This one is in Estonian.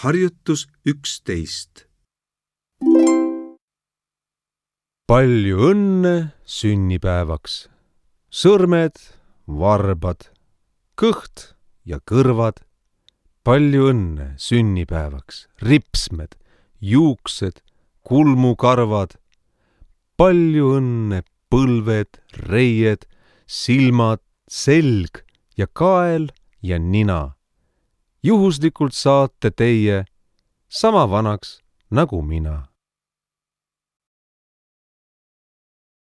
Harjutus 11. Palju õnne sünnipäevaks. Sõrmed, varbad, kõht ja kõrvad. Palju õnne sünnipäevaks. Ripsmed, juuksed, kulmukarvad. Palju õnne põlved, reied, silmad, selg ja kael ja nina. Juhuslikult saate teie sama vanaks nagu mina.